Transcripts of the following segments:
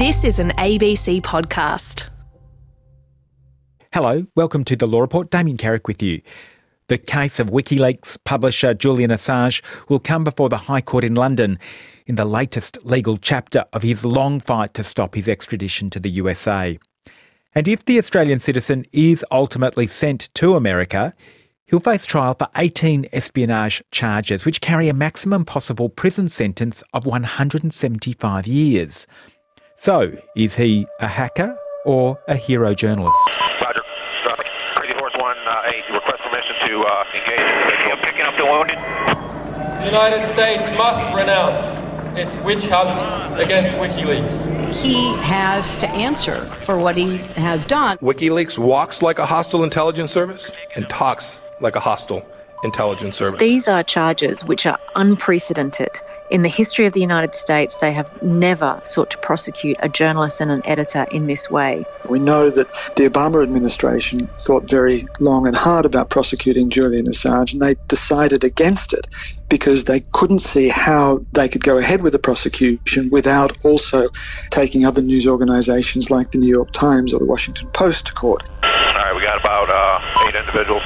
This is an ABC podcast. Hello, welcome to The Law Report. Damien Carrick with you. The case of WikiLeaks publisher Julian Assange will come before the High Court in London in the latest legal chapter of his long fight to stop his extradition to the USA. And if the Australian citizen is ultimately sent to America, he'll face trial for 18 espionage charges, which carry a maximum possible prison sentence of 175 years. So, is he a hacker or a hero journalist? Roger. Crazy Horse 1-8, request permission to engage. Picking up the wounded. The United States must renounce its witch hunt against WikiLeaks. He has to answer for what he has done. WikiLeaks walks like a hostile intelligence service and talks like a hostile intelligence service. These are charges which are unprecedented. In the history of the United States, they have never sought to prosecute a journalist and an editor in this way. We know that the Obama administration thought very long and hard about prosecuting Julian Assange, and they decided against it because they couldn't see how they could go ahead with the prosecution without also taking other news organisations like the New York Times or the Washington Post to court. All right, we got about 8 individuals.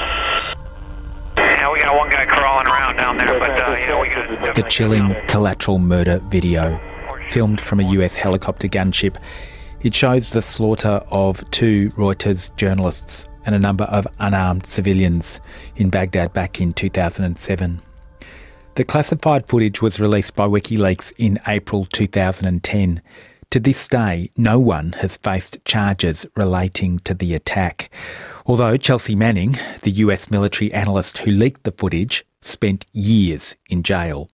Yeah, we got one guy crawling around down there, but we got... The chilling collateral murder video, filmed from a US helicopter gunship. It shows the slaughter of 2 Reuters journalists and a number of unarmed civilians in Baghdad back in 2007. The classified footage was released by WikiLeaks in April 2010. To this day, no one has faced charges relating to the attack. Although Chelsea Manning, the US military analyst who leaked the footage, spent years in jail.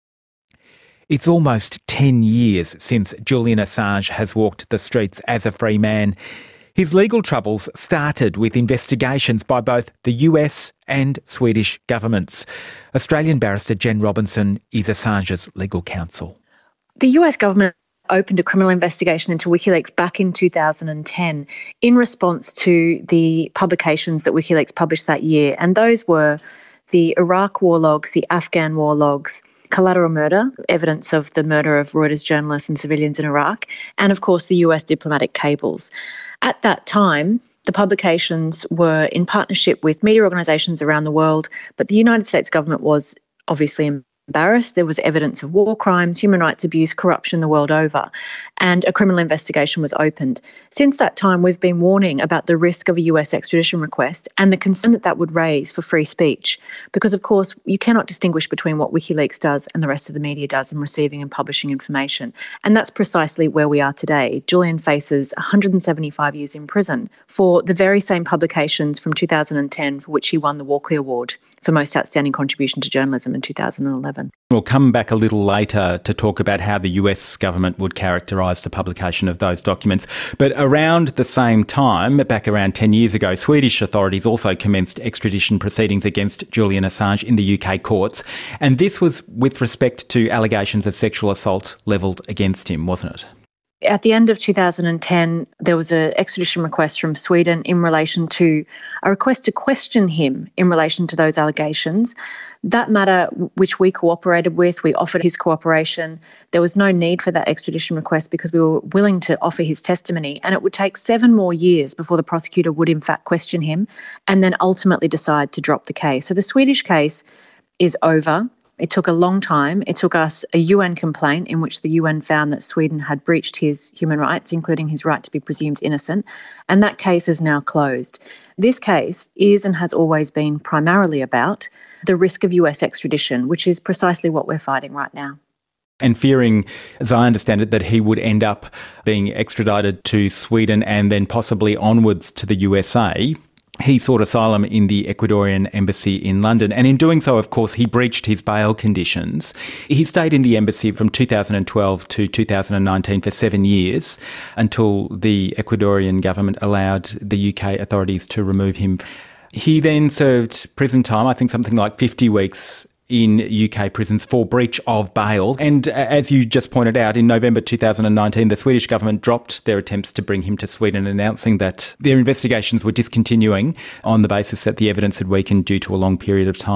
It's almost 10 years since Julian Assange has walked the streets as a free man. His legal troubles started with investigations by both the US and Swedish governments. Australian barrister Jen Robinson is Assange's legal counsel. The US government opened a criminal investigation into WikiLeaks back in 2010 in response to the publications that WikiLeaks published that year. And those were the Iraq war logs, the Afghan war logs, collateral murder, evidence of the murder of Reuters journalists and civilians in Iraq, and of course the US diplomatic cables. At that time, the publications were in partnership with media organisations around the world, but the United States government was obviously embarrassed. There was evidence of war crimes, human rights abuse, corruption the world over, and a criminal investigation was opened. Since that time, we've been warning about the risk of a US extradition request and the concern that that would raise for free speech, because of course you cannot distinguish between what WikiLeaks does and the rest of the media does in receiving and publishing information. And that's precisely where we are today. Julian faces 175 years in prison for the very same publications from 2010 for which he won the Walkley Award for most outstanding contribution to journalism in 2011. We'll come back a little later to talk about how the US government would characterise the publication of those documents. But around the same time, back around 10 years ago, Swedish authorities also commenced extradition proceedings against Julian Assange in the UK courts. And this was with respect to allegations of sexual assault levelled against him, wasn't it? At the end of 2010, there was an extradition request from Sweden in relation to a request to question him in relation to those allegations. That matter, which we cooperated with, we offered his cooperation. There was no need for that extradition request because we were willing to offer his testimony, and it would take 7 more years before the prosecutor would in fact question him and then ultimately decide to drop the case. So the Swedish case is over. It took a long time. It took us a UN complaint in which the UN found that Sweden had breached his human rights, including his right to be presumed innocent, and that case is now closed. This case is and has always been primarily about the risk of US extradition, which is precisely what we're fighting right now. And fearing, as I understand it, that he would end up being extradited to Sweden and then possibly onwards to the USA. He sought asylum in the Ecuadorian embassy in London, and in doing so, of course, he breached his bail conditions. He stayed in the embassy from 2012 to 2019 for 7 years until the Ecuadorian government allowed the UK authorities to remove him. He then served prison time, I think something like 50 weeks in UK prisons for breach of bail. And as you just pointed out, in November 2019, the Swedish government dropped their attempts to bring him to Sweden, announcing that their investigations were discontinuing on the basis that the evidence had weakened due to a long period of time.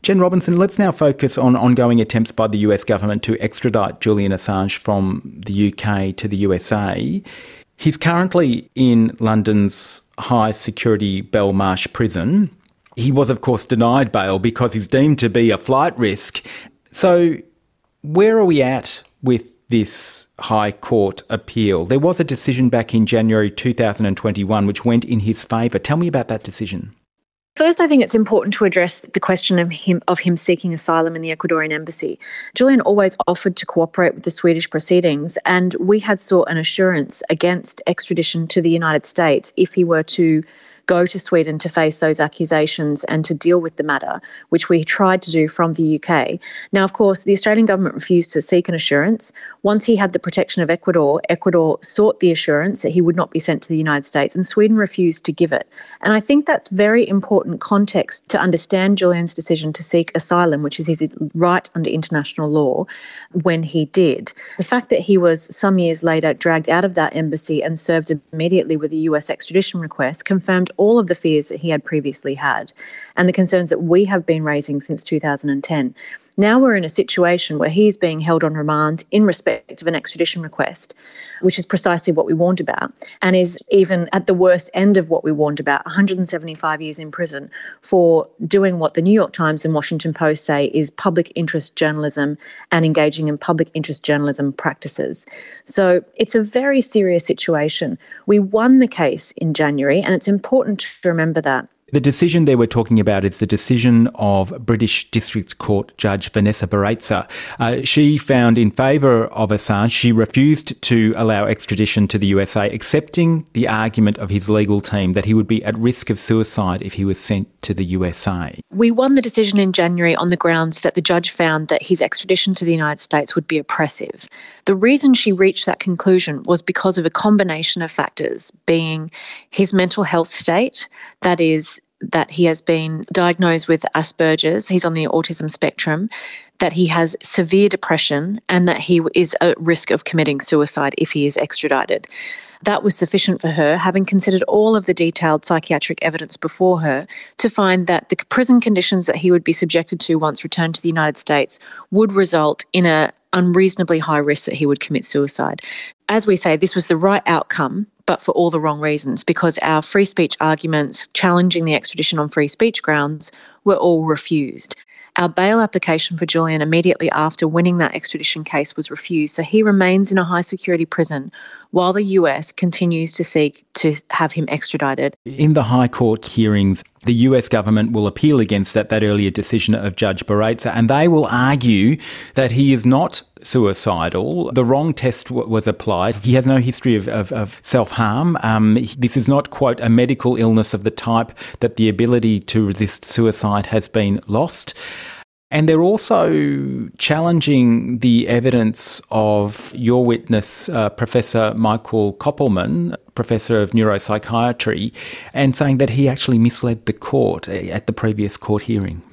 Jen Robinson, let's now focus on ongoing attempts by the US government to extradite Julian Assange from the UK to the USA. He's currently in London's high security Belmarsh prison. He was, of course, denied bail because he's deemed to be a flight risk. So where are we at with this High Court appeal? There was a decision back in January 2021 which went in his favour. Tell me about that decision. First, I think it's important to address the question of him seeking asylum in the Ecuadorian embassy. Julian always offered to cooperate with the Swedish proceedings, and we had sought an assurance against extradition to the United States if he were to go to Sweden to face those accusations and to deal with the matter, which we tried to do from the UK. Now, of course, the Australian government refused to seek an assurance. Once he had the protection of Ecuador, Ecuador sought the assurance that he would not be sent to the United States, and Sweden refused to give it. And I think that's very important context to understand Julian's decision to seek asylum, which is his right under international law, when he did. The fact that he was some years later dragged out of that embassy and served immediately with a US extradition request confirmed all of the fears that he had previously had and the concerns that we have been raising since 2010. Now we're in a situation where he's being held on remand in respect of an extradition request, which is precisely what we warned about, and is even at the worst end of what we warned about, 175 years in prison for doing what the New York Times and Washington Post say is public interest journalism and engaging in public interest journalism practices. So it's a very serious situation. We won the case in January, and it's important to remember that. The decision there we're talking about is the decision of British District Court Judge Vanessa Baraitser. She found in favour of Assange. She refused to allow extradition to the USA, accepting the argument of his legal team that he would be at risk of suicide if he was sent to the USA. We won the decision in January on the grounds that the judge found that his extradition to the United States would be oppressive. The reason she reached that conclusion was because of a combination of factors, being his mental health state, that is, that he has been diagnosed with Asperger's, he's on the autism spectrum, that he has severe depression, and that he is at risk of committing suicide if he is extradited. That was sufficient for her, having considered all of the detailed psychiatric evidence before her, to find that the prison conditions that he would be subjected to once returned to the United States would result in an unreasonably high risk that he would commit suicide. As we say, this was the right outcome, but for all the wrong reasons, because our free speech arguments challenging the extradition on free speech grounds were all refused. Our bail application for Julian immediately after winning that extradition case was refused, so he remains in a high security prison while the US continues to seek to have him extradited. In the High Court hearings, the US government will appeal against that earlier decision of Judge Baraitser, and they will argue that he is not suicidal. The wrong test was applied. He has no history of self-harm. This is not, quote, a medical illness of the type that the ability to resist suicide has been lost. And they're also challenging the evidence of your witness, Professor Michael Koppelman, Professor of Neuropsychiatry, and saying that he actually misled the court at the previous court hearing.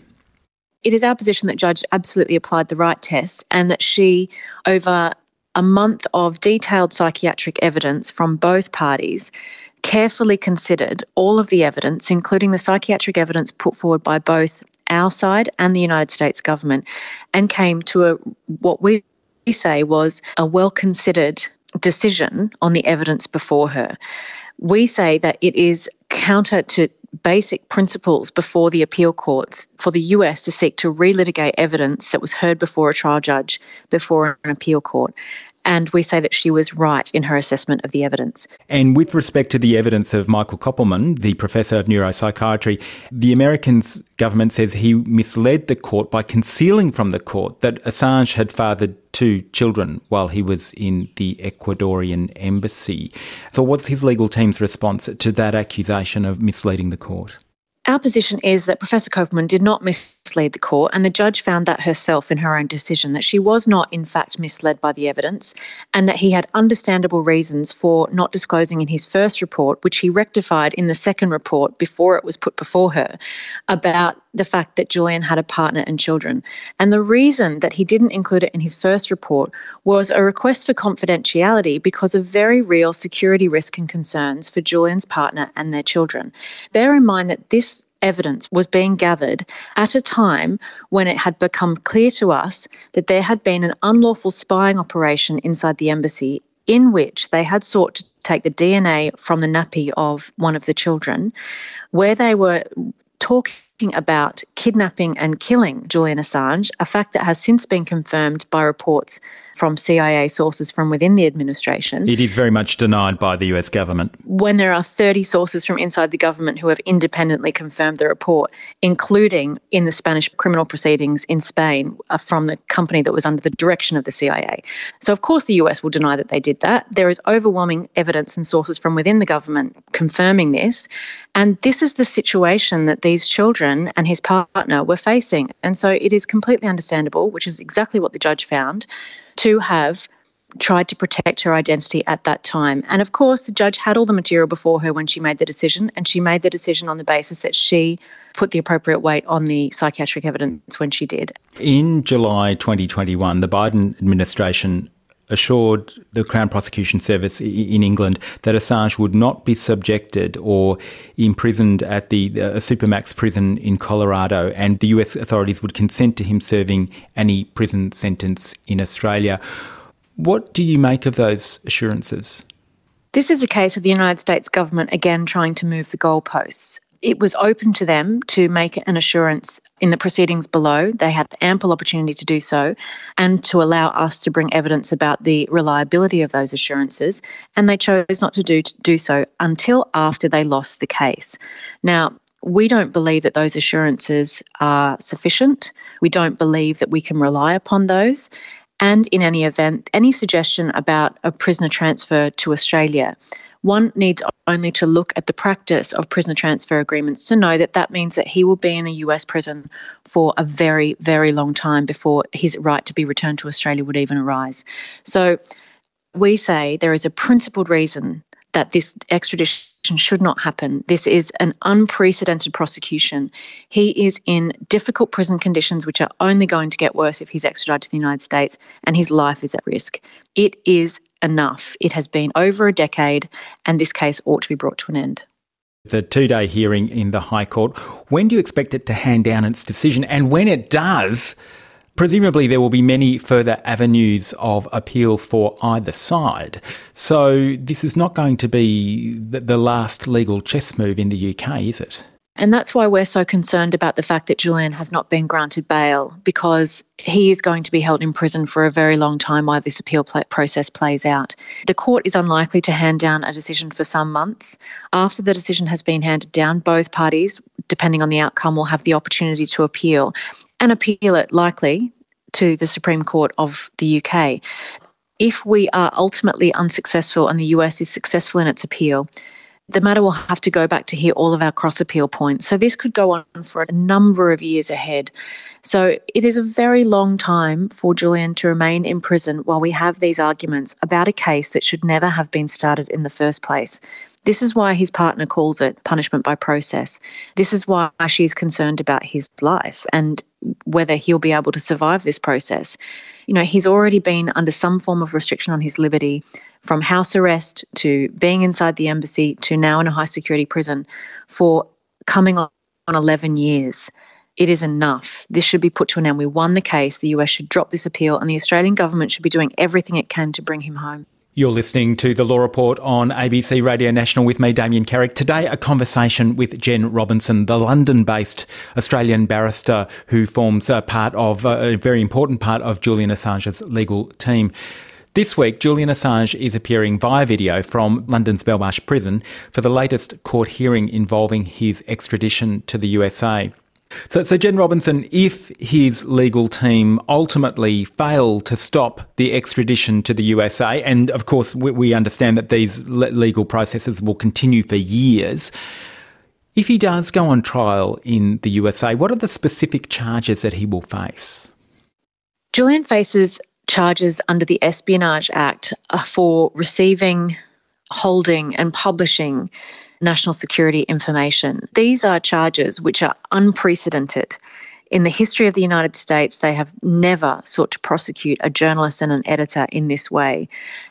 It is our position that Judge absolutely applied the right test, and that she, over a month of detailed psychiatric evidence from both parties, carefully considered all of the evidence, including the psychiatric evidence put forward by both our side and the United States government, and came to what we say was a well-considered decision on the evidence before her. We say that it is counter to basic principles before the appeal courts for the US to seek to relitigate evidence that was heard before a trial judge, before an appeal court. And we say that she was right in her assessment of the evidence. And with respect to the evidence of Michael Koppelman, the Professor of Neuropsychiatry, the American government says he misled the court by concealing from the court that Assange had fathered 2 children while he was in the Ecuadorian embassy. So what's his legal team's response to that accusation of misleading the court? Our position is that Professor Koppelman did not mislead the court, and the judge found that herself in her own decision, that she was not in fact misled by the evidence, and that he had understandable reasons for not disclosing in his first report, which he rectified in the second report before it was put before her, about the fact that Julian had a partner and children. And the reason that he didn't include it in his first report was a request for confidentiality because of very real security risk and concerns for Julian's partner and their children. Bear in mind that this evidence was being gathered at a time when it had become clear to us that there had been an unlawful spying operation inside the embassy in which they had sought to take the DNA from the nappy of one of the children, where they were talking about kidnapping and killing Julian Assange, a fact that has since been confirmed by reports from CIA sources from within the administration. It is very much denied by the US government. When there are 30 sources from inside the government who have independently confirmed the report, including in the Spanish criminal proceedings in Spain from the company that was under the direction of the CIA. So of course the US will deny that they did that. There is overwhelming evidence and sources from within the government confirming this. And this is the situation that these children and his partner were facing. And so it is completely understandable, which is exactly what the judge found, to have tried to protect her identity at that time. And of course, the judge had all the material before her when she made the decision, and she made the decision on the basis that she put the appropriate weight on the psychiatric evidence when she did. In July 2021, the Biden administration assured the Crown Prosecution Service in England that Assange would not be subjected or imprisoned at the Supermax prison in Colorado, and the US authorities would consent to him serving any prison sentence in Australia. What do you make of those assurances? This is a case of the United States government again trying to move the goalposts. It was open to them to make an assurance in the proceedings below. They had ample opportunity to do so and to allow us to bring evidence about the reliability of those assurances, and they chose not to do so until after they lost the case. Now, we don't believe that those assurances are sufficient. We don't believe that we can rely upon those. And in any event, any suggestion about a prisoner transfer to Australia, one needs only to look at the practice of prisoner transfer agreements to know that that means that he will be in a US prison for a very, very long time before his right to be returned to Australia would even arise. So we say there is a principled reason that this extradition should not happen. This is an unprecedented prosecution. He is in difficult prison conditions which are only going to get worse if he's extradited to the United States, and his life is at risk. It is enough. It has been over a decade, and this case ought to be brought to an end. The 2-day hearing in the High Court, when do you expect it to hand down its decision? And when it does, presumably there will be many further avenues of appeal for either side. So this is not going to be the last legal chess move in the UK, is it? And that's why we're so concerned about the fact that Julian has not been granted bail, because he is going to be held in prison for a very long time while this appeal process plays out. The court is unlikely to hand down a decision for some months. After the decision has been handed down, both parties, depending on the outcome, will have the opportunity to appeal and appeal it likely to the Supreme Court of the UK. If we are ultimately unsuccessful and the US is successful in its appeal, the matter will have to go back to hear all of our cross-appeal points. So this could go on for a number of years ahead. So it is a very long time for Julian to remain in prison while we have these arguments about a case that should never have been started in the first place. This is why his partner calls it punishment by process. This is why she's concerned about his life and whether he'll be able to survive this process. You know, he's already been under some form of restriction on his liberty, from house arrest to being inside the embassy to now in a high security prison for coming on 11 years. It is enough. This should be put to an end. We won the case. The US should drop this appeal, and the Australian government should be doing everything it can to bring him home. You're listening to The Law Report on ABC Radio National with me, Damien Carrick. Today, a conversation with Jen Robinson, the London-based Australian barrister who forms a very important part of Julian Assange's legal team. This week, Julian Assange is appearing via video from London's Belmarsh prison for the latest court hearing involving his extradition to the USA. So Jen Robinson, if his legal team ultimately fail to stop the extradition to the USA, and of course we understand that these legal processes will continue for years, if he does go on trial in the USA, what are the specific charges that he will face? Julian faces charges under the Espionage Act for receiving, holding and publishing national security information. These are charges which are unprecedented. In the history of the United States, they have never sought to prosecute a journalist and an editor in this way.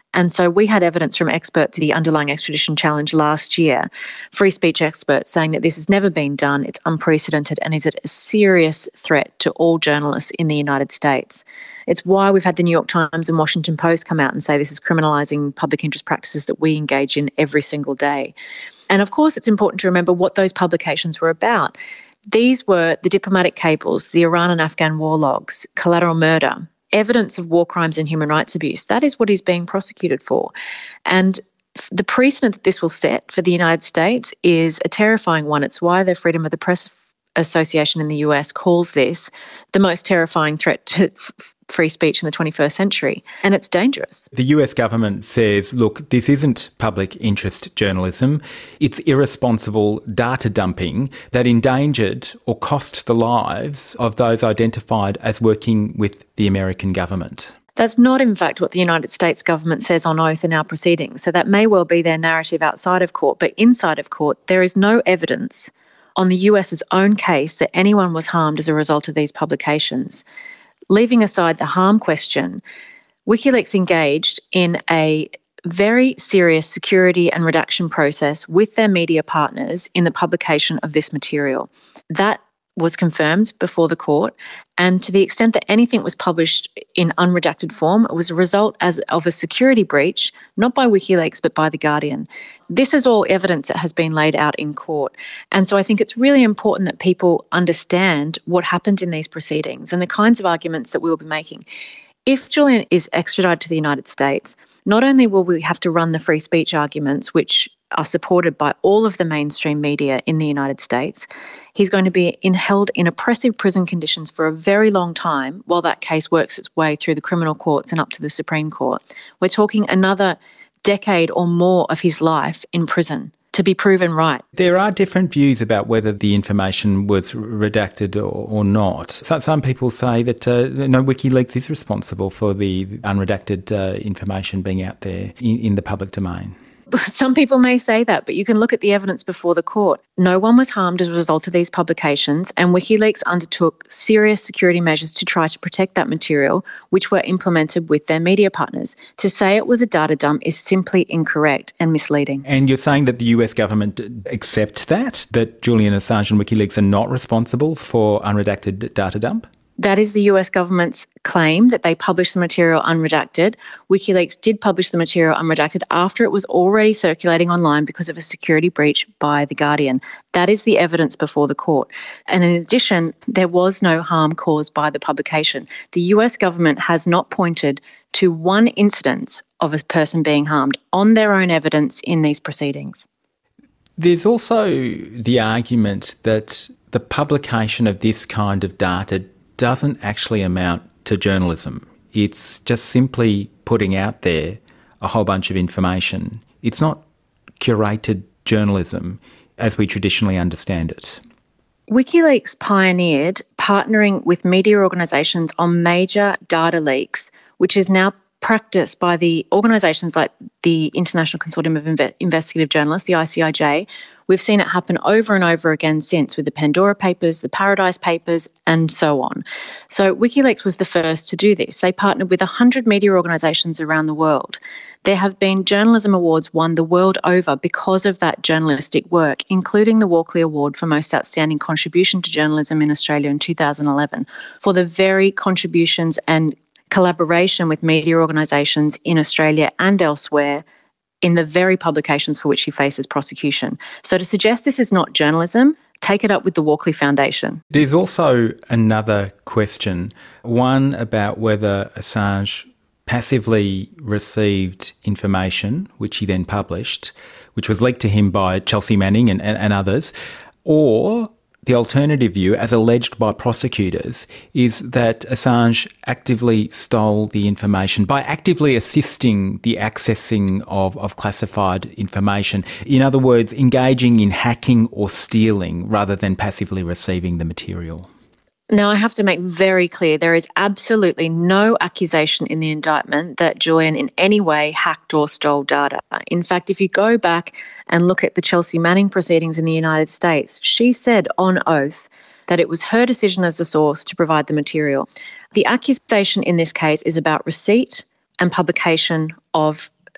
And so we had evidence from experts in the underlying extradition challenge last year, free speech experts saying that this has never been done, it's unprecedented and is a serious threat to all journalists in the United States. It's why we've had the New York Times and Washington Post come out and say this is criminalising public interest practices that we engage in every single day. And of course, it's important to remember what those publications were about. These were the diplomatic cables, the Iran and Afghan war logs, collateral murder, evidence of war crimes and human rights abuse. That is what he's being prosecuted for. And the precedent that this will set for the United States is a terrifying one. It's why the Freedom of the Press Association in the US calls this the most terrifying threat to free speech in the 21st century. And it's dangerous. The US government says, look, this isn't public interest journalism. It's irresponsible data dumping that endangered or cost the lives of those identified as working with the American government. That's not, in fact, what the United States government says on oath in our proceedings. So that may well be their narrative outside of court. But inside of court, there is no evidence on the US's own case that anyone was harmed as a result of these publications. Leaving aside the harm question, WikiLeaks engaged in a very serious security and redaction process with their media partners in the publication of this material. That was confirmed before the court, and to the extent that anything was published in unredacted form, it was a result of a security breach, not by WikiLeaks but by The Guardian. This is all evidence that has been laid out in court. And so I think it's really important that people understand what happened in these proceedings and the kinds of arguments that we will be making. If Julian is extradited to the United States, not only will we have to run the free speech arguments, which are supported by all of the mainstream media in the United States, he's going to be held in oppressive prison conditions for a very long time while that case works its way through the criminal courts and up to the Supreme Court. We're talking another decade or more of his life in prison to be proven right. There are different views about whether the information was redacted or not. Some people say that WikiLeaks is responsible for the unredacted information being out there in the public domain. Some people may say that, but you can look at the evidence before the court. No one was harmed as a result of these publications, and WikiLeaks undertook serious security measures to try to protect that material, which were implemented with their media partners. To say it was a data dump is simply incorrect and misleading. And you're saying that the US government accepts that Julian Assange and WikiLeaks are not responsible for unredacted data dump? That is the US government's claim, that they published the material unredacted. WikiLeaks did publish the material unredacted after it was already circulating online because of a security breach by The Guardian. That is the evidence before the court. And in addition, there was no harm caused by the publication. The US government has not pointed to one incidence of a person being harmed on their own evidence in these proceedings. There's also the argument that the publication of this kind of data doesn't actually amount to journalism. It's just simply putting out there a whole bunch of information. It's not curated journalism as we traditionally understand it. WikiLeaks pioneered partnering with media organisations on major data leaks, which is now practiced by the organisations like the International Consortium of Investigative Journalists, the ICIJ. We've seen it happen over and over again since, with the Pandora Papers, the Paradise Papers, and so on. So WikiLeaks was the first to do this. They partnered with 100 media organisations around the world. There have been journalism awards won the world over because of that journalistic work, including the Walkley Award for Most Outstanding Contribution to Journalism in Australia in 2011, for the very contributions and collaboration with media organisations in Australia and elsewhere in the very publications for which he faces prosecution. So to suggest this is not journalism, take it up with the Walkley Foundation. There's also another question, one about whether Assange passively received information, which he then published, which was leaked to him by Chelsea Manning and others, or the alternative view, as alleged by prosecutors, is that Assange actively stole the information by actively assisting the accessing of classified information. In other words, engaging in hacking or stealing rather than passively receiving the material. Now, I have to make very clear there is absolutely no accusation in the indictment that Julian in any way hacked or stole data. In fact, if you go back and look at the Chelsea Manning proceedings in the United States, she said on oath that it was her decision as a source to provide the material. The accusation in this case is about receipt and publication of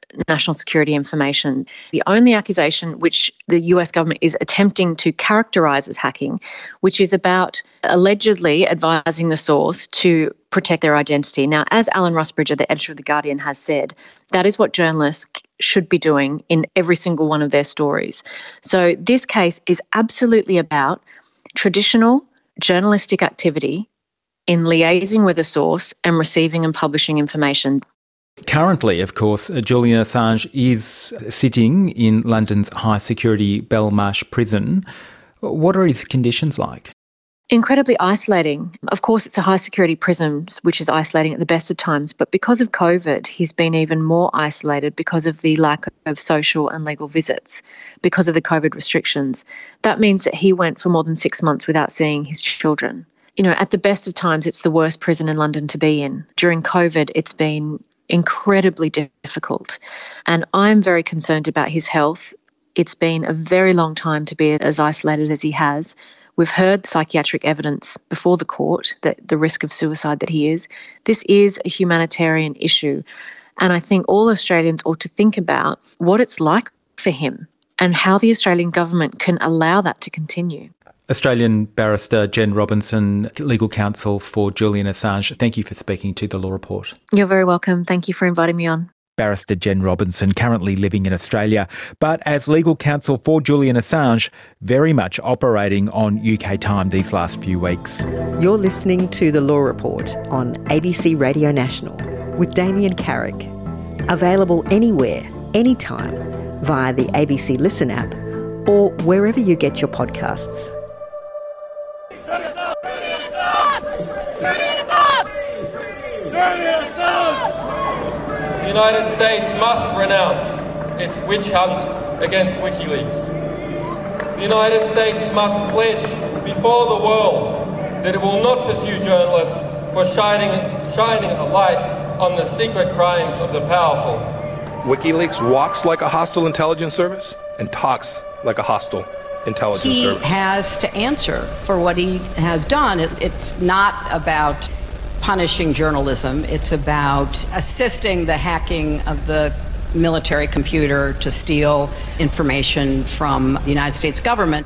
national security information. The only accusation which the US government is attempting to characterise as hacking, which is about allegedly advising the source to protect their identity. Now, as Alan Rusbridger, the editor of The Guardian, has said, that is what journalists should be doing in every single one of their stories. So this case is absolutely about traditional journalistic activity in liaising with a source and receiving and publishing information. Currently, of course, Julian Assange is sitting in London's high-security Belmarsh prison. What are his conditions like? Incredibly isolating. Of course, it's a high-security prison, which is isolating at the best of times, but because of COVID, he's been even more isolated because of the lack of social and legal visits, because of the COVID restrictions. That means that he went for more than 6 months without seeing his children. You know, at the best of times, it's the worst prison in London to be in. During COVID, it's been incredibly difficult. And I'm very concerned about his health. It's been a very long time to be as isolated as he has. We've heard psychiatric evidence before the court that the risk of suicide that he is. This is a humanitarian issue. And I think all Australians ought to think about what it's like for him and how the Australian government can allow that to continue. Australian barrister Jen Robinson, legal counsel for Julian Assange, thank you for speaking to The Law Report. You're very welcome. Thank you for inviting me on. Barrister Jen Robinson, currently living in Australia, but as legal counsel for Julian Assange, very much operating on UK time these last few weeks. You're listening to The Law Report on ABC Radio National with Damien Carrick. Available anywhere, anytime, via the ABC Listen app or wherever you get your podcasts. The United States must renounce its witch hunt against WikiLeaks. The United States must pledge before the world that it will not pursue journalists for shining a light on the secret crimes of the powerful. WikiLeaks walks like a hostile intelligence service and talks like a hostile intelligence service. He has to answer for what he has done. It's not about punishing journalism. It's about assisting the hacking of the military computer to steal information from the United States government.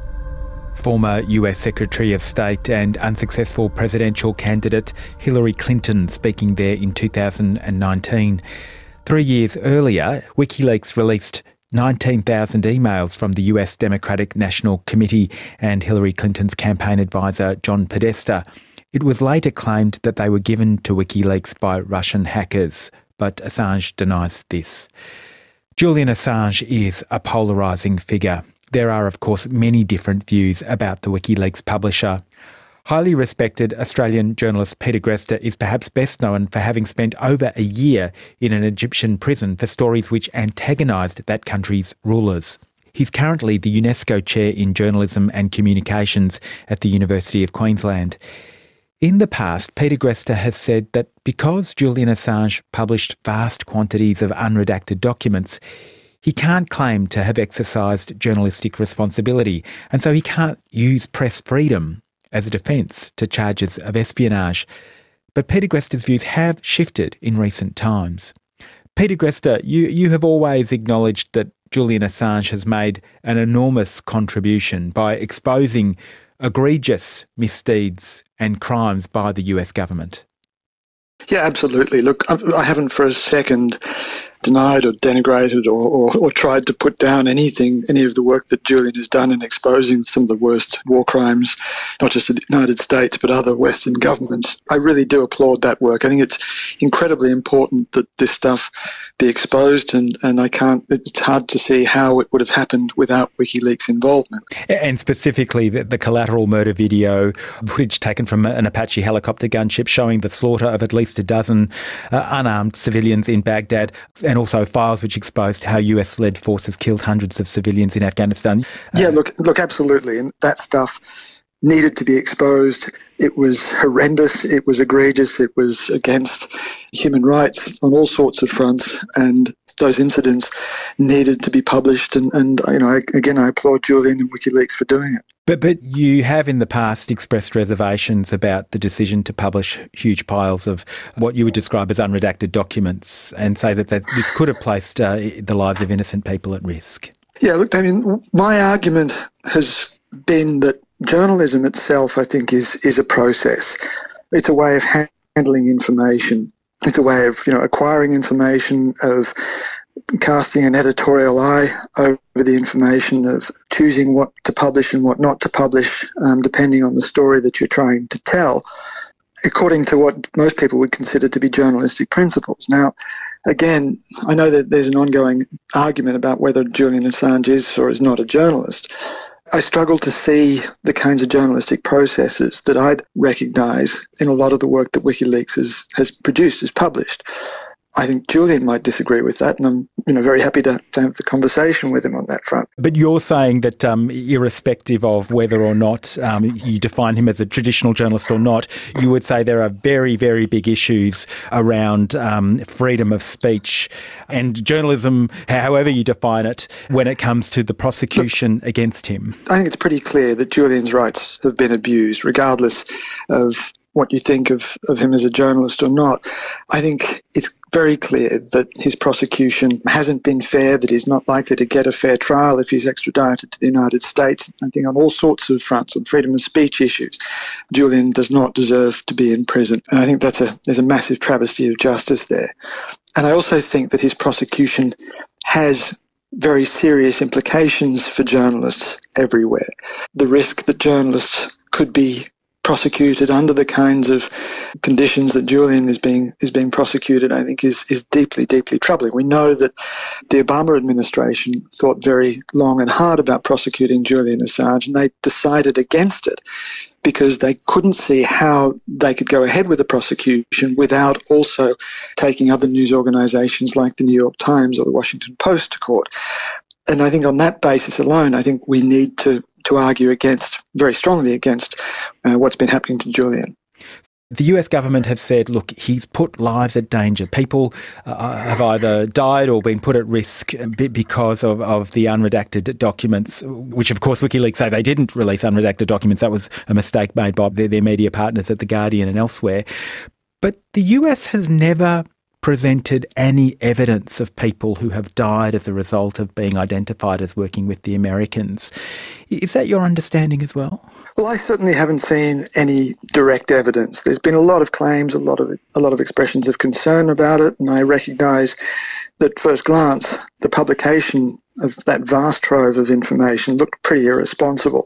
Former US Secretary of State and unsuccessful presidential candidate Hillary Clinton speaking there in 2019. 3 years earlier, WikiLeaks released 19,000 emails from the US Democratic National Committee and Hillary Clinton's campaign advisor John Podesta. It was later claimed that they were given to WikiLeaks by Russian hackers, but Assange denies this. Julian Assange is a polarising figure. There are, of course, many different views about the WikiLeaks publisher. Highly respected Australian journalist Peter Greste is perhaps best known for having spent over a year in an Egyptian prison for stories which antagonised that country's rulers. He's currently the UNESCO Chair in Journalism and Communications at the University of Queensland. In the past, Peter Greste has said that because Julian Assange published vast quantities of unredacted documents, he can't claim to have exercised journalistic responsibility, and so he can't use press freedom as a defence to charges of espionage. But Peter Greste's views have shifted in recent times. Peter Greste, you have always acknowledged that Julian Assange has made an enormous contribution by exposing egregious misdeeds and crimes by the US government. Yeah, absolutely. Look, I haven't for a second denied or denigrated or tried to put down any of the work that Julian has done in exposing some of the worst war crimes, not just the United States, but other Western governments. I really do applaud that work. I think it's incredibly important that this stuff be exposed, and it's hard to see how it would have happened without WikiLeaks' involvement. And specifically the collateral murder video, footage taken from an Apache helicopter gunship showing the slaughter of at least a dozen unarmed civilians in Baghdad, and also files which exposed how US-led forces killed hundreds of civilians in Afghanistan. Yeah, look, absolutely. And that stuff needed to be exposed. It was horrendous. It was egregious. It was against human rights on all sorts of fronts. And those incidents needed to be published. And you know, again, I applaud Julian and WikiLeaks for doing it. But you have in the past expressed reservations about the decision to publish huge piles of what you would describe as unredacted documents and say that this could have placed the lives of innocent people at risk. Yeah, look, I mean, my argument has been that journalism itself, I think, is a process. It's a way of handling information. It's a way of, you know, acquiring information, of casting an editorial eye over the information, of choosing what to publish and what not to publish, depending on the story that you're trying to tell, according to what most people would consider to be journalistic principles. Now, again, I know that there's an ongoing argument about whether Julian Assange is or is not a journalist. I struggle to see the kinds of journalistic processes that I'd recognise in a lot of the work that WikiLeaks has produced, has published. I think Julian might disagree with that, and I'm very happy to have the conversation with him on that front. But you're saying that irrespective of whether or not you define him as a traditional journalist or not, you would say there are very, very big issues around freedom of speech and journalism, however you define it, when it comes to the prosecution against him. I think it's pretty clear that Julian's rights have been abused, regardless of what you think of him as a journalist or not. I think it's very clear that his prosecution hasn't been fair, that he's not likely to get a fair trial if he's extradited to the United States. I think on all sorts of fronts, on freedom of speech issues, Julian does not deserve to be in prison. And I think there's a massive travesty of justice there. And I also think that his prosecution has very serious implications for journalists everywhere. The risk that journalists could be prosecuted under the kinds of conditions that Julian is being prosecuted, I think is deeply, deeply troubling. We know that the Obama administration thought very long and hard about prosecuting Julian Assange, and they decided against it because they couldn't see how they could go ahead with the prosecution without also taking other news organisations like the New York Times or the Washington Post to court. And I think on that basis alone, I think we need to argue very strongly against what's been happening to Julian. The US government have said, look, he's put lives at danger. People have either died or been put at risk because of the unredacted documents, which of course WikiLeaks say they didn't release unredacted documents. That was a mistake made by their media partners at The Guardian and elsewhere. But the US has never presented any evidence of people who have died as a result of being identified as working with the Americans. Is that your understanding as well? Well, I certainly haven't seen any direct evidence. There's been a lot of claims, a lot of expressions of concern about it, and I recognise that at first glance the publication of that vast trove of information looked pretty irresponsible.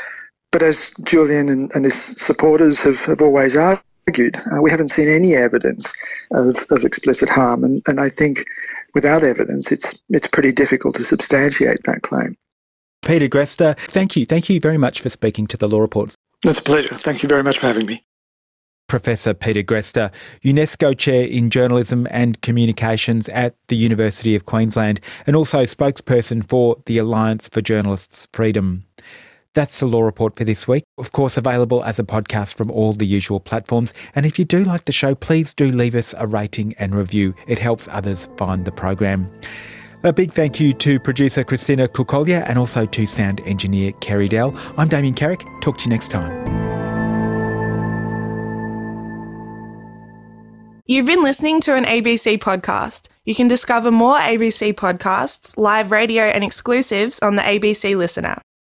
But as Julian and his supporters have always argued, we haven't seen any evidence of explicit harm, and I think without evidence it's pretty difficult to substantiate that claim. Peter Greste, thank you very much for speaking to The Law Report. It's a pleasure. Thank you very much for having me. Professor Peter Greste, UNESCO Chair in Journalism and Communications at the University of Queensland, and also spokesperson for the Alliance for Journalists' Freedom. That's The Law Report for this week. Of course, available as a podcast from all the usual platforms. And if you do like the show, please do leave us a rating and review. It helps others find the program. A big thank you to producer Christina Kukolya and also to sound engineer Kerry Dell. I'm Damien Carrick. Talk to you next time. You've been listening to an ABC podcast. You can discover more ABC podcasts, live radio and exclusives on the ABC Listen app.